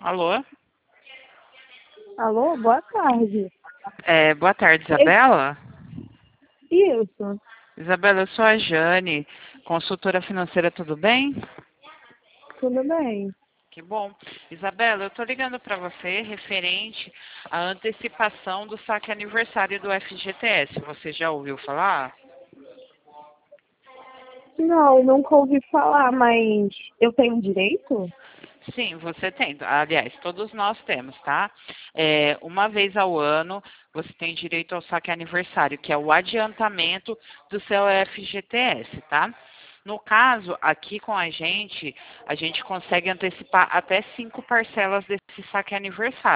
Alô? Alô, boa tarde. Boa tarde, Isabela. Isso, Isabela, eu sou a Jane, consultora financeira, tudo bem? tudo bem. Que bom. Isabela, eu estou ligando para você referente à antecipação do saque aniversário do FGTS. Você já ouviu falar? Não, nunca ouvi falar, mas eu tenho direito? Sim, você tem. Aliás, todos nós temos, tá? Uma vez ao ano, você tem direito ao saque aniversário, que é o adiantamento do seu FGTS, tá? No caso, aqui com a gente consegue antecipar até 5 parcelas desse saque aniversário.